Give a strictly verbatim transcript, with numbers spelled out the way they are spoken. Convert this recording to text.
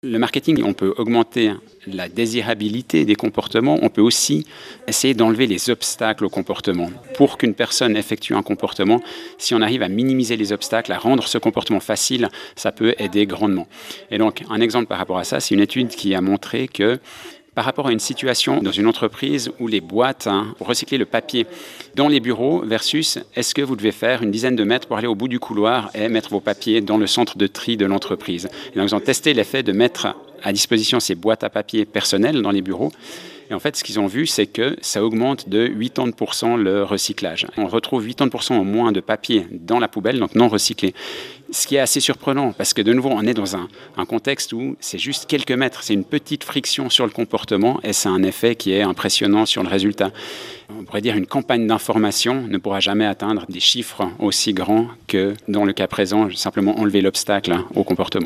Le marketing, on peut augmenter la désirabilité des comportements, on peut aussi essayer d'enlever les obstacles au comportement. Pour qu'une personne effectue un comportement, si on arrive à minimiser les obstacles, à rendre ce comportement facile, ça peut aider grandement. Et donc, un exemple par rapport à ça, c'est une étude qui a montré que par rapport à une situation dans une entreprise où les boîtes hein, pour recycler le papier dans les bureaux versus est-ce que vous devez faire une dizaine de mètres pour aller au bout du couloir et mettre vos papiers dans le centre de tri de l'entreprise. Et donc ils ont testé l'effet de mettre à disposition ces boîtes à papier personnelles dans les bureaux. Et en fait, ce qu'ils ont vu, c'est que ça augmente de quatre-vingts pour cent le recyclage. On retrouve quatre-vingts pour cent au moins de papier dans la poubelle, donc non recyclé. Ce qui est assez surprenant, parce que de nouveau, on est dans un, un contexte où c'est juste quelques mètres, c'est une petite friction sur le comportement, et c'est un effet qui est impressionnant sur le résultat. On pourrait dire qu'une campagne d'information ne pourra jamais atteindre des chiffres aussi grands que, dans le cas présent, simplement enlever l'obstacle au comportement.